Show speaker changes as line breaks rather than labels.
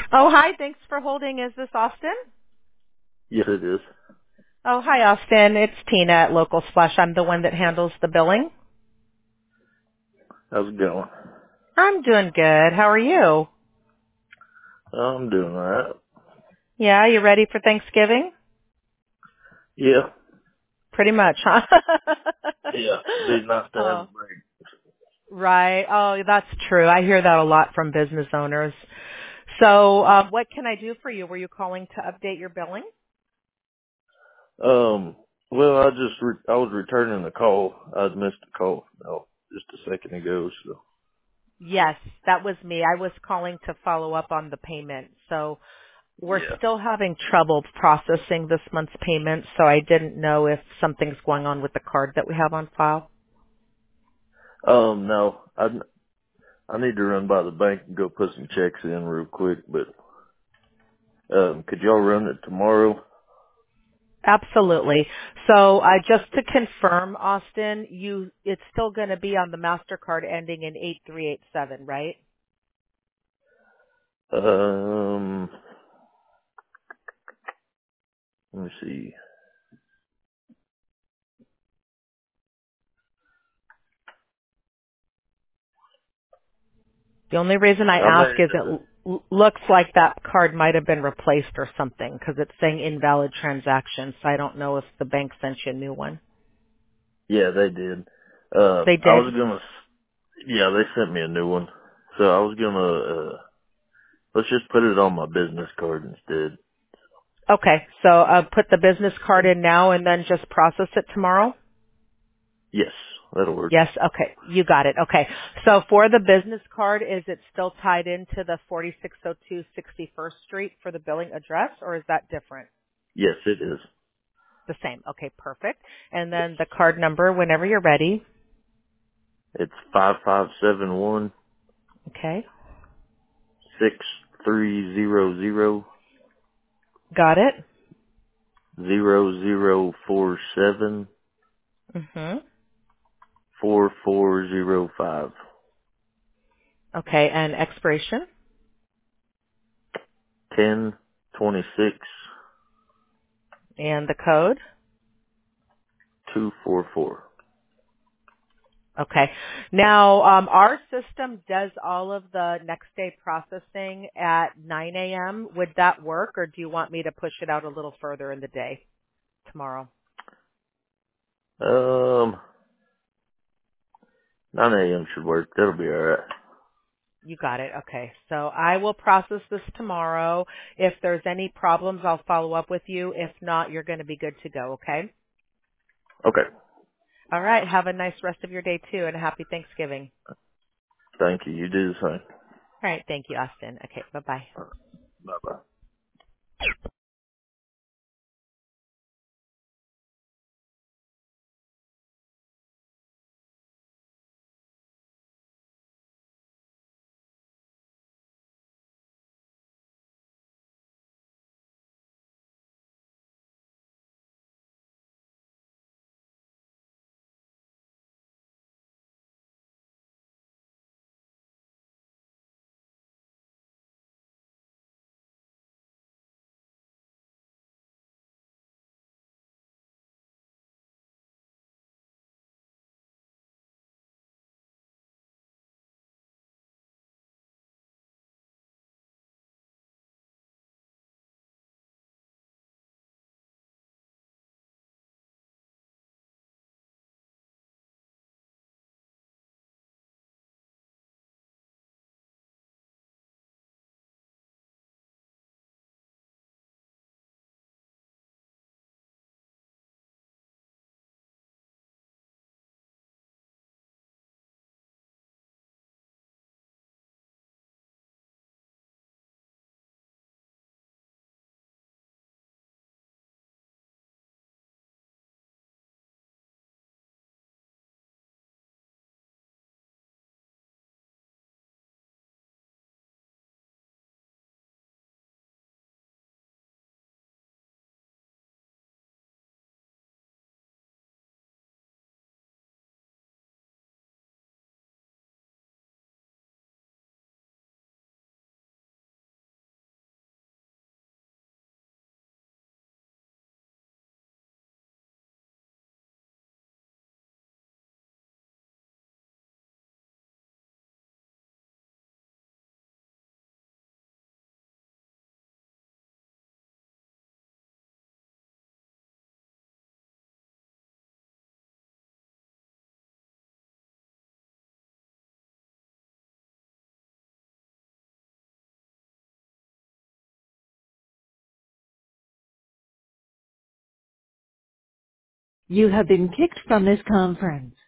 Oh, hi. Thanks for holding. Is this Austin?
Yes, it is.
Oh, hi, Austin. It's Tina at Local Splash. I'm the one that handles the billing.
How's it going?
I'm doing good. How are you?
I'm doing alright.
Yeah, you ready for Thanksgiving?
Yeah.
Pretty much, huh?
Yeah. Be nice to have a
Oh,
break.
right. Oh, that's true. I hear that a lot from business owners. So, what can I do for you? Were you calling to update your billing?
Well, I was returning the call. I'd missed the call. No, just a second ago. So.
Yes, that was me. I was calling to follow up on the payment. So, we're
Yeah.
still having trouble processing this month's payment, so I didn't know if something's going on with the card that we have on file.
No, I need to run by the bank and go put some checks in real quick. But could y'all run it tomorrow?
Absolutely. So just to confirm, Austin, it's still going to be on the MasterCard ending in 8387, right?
Um, let me see.
The only reason I
I
ask
made.
is it looks like that card might have been replaced or something because it's saying invalid transaction, so I don't know if the bank sent you a new one.
Yeah, they did.
They
I
did?
was gonna. Yeah, they sent me a new one. So I was gonna. Let's just put it on my business card instead.
Okay, so put the business card in now and then just process it tomorrow?
Yes, that'll work.
Yes, okay. You got it. Okay. So for the business card, is it still tied into the 4602 61st Street for the billing address, or is that different?
Yes, it is.
The same. Okay, perfect. And
Yes.
then the card number whenever you're ready.
It's 5571
Okay.
6300
Got it?
0047
Mhm.
4405
Okay, and expiration
1026
and the code?
244.
Okay. Now, our system does all of the next day processing at 9 a.m. Would that work, or do you want me to push it out a little further in the day tomorrow?
9 a.m. should work. That'll be alright.
You got it. Okay. So I will process this tomorrow. If there's any problems, I'll follow up with you. If not, you're going to be good to go. Okay.
Okay.
All right. Have a nice rest of your day too, and a happy Thanksgiving.
Thank you. You do the same.
All right. Thank you, Austin. Okay. Bye bye.
Bye bye.
You have been kicked from this conference.